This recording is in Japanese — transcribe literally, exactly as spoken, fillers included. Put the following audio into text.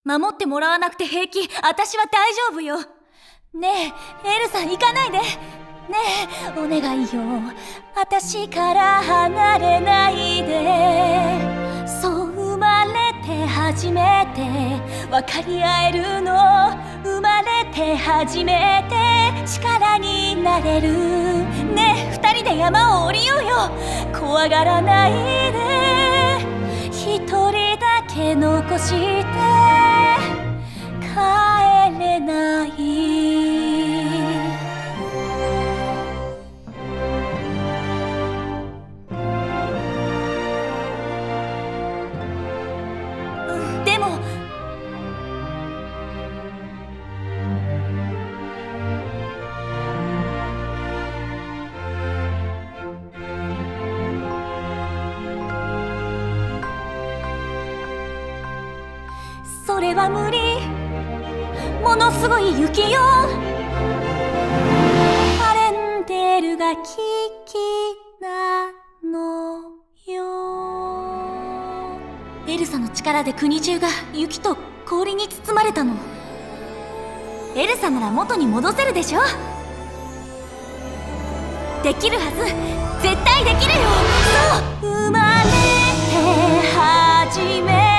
守ってもらわなくて平気。私は大丈夫よ。ねえ、エルさん行かないで。ねえ、お願いよ。私から離れないで。そう生まれて初めて分かり合えるの。生まれて初めて力になれる。ねえ、二人で山を降りようよ。怖がらないで。一人だけ残して帰れない。でもそれは無理。ものすごい雪よ。アレンデルが危機なのよ。エルサの力で国中が雪と氷に包まれたの。エルサなら元に戻せるでしょ。できるはず。絶対できるよ。そう、生まれて初め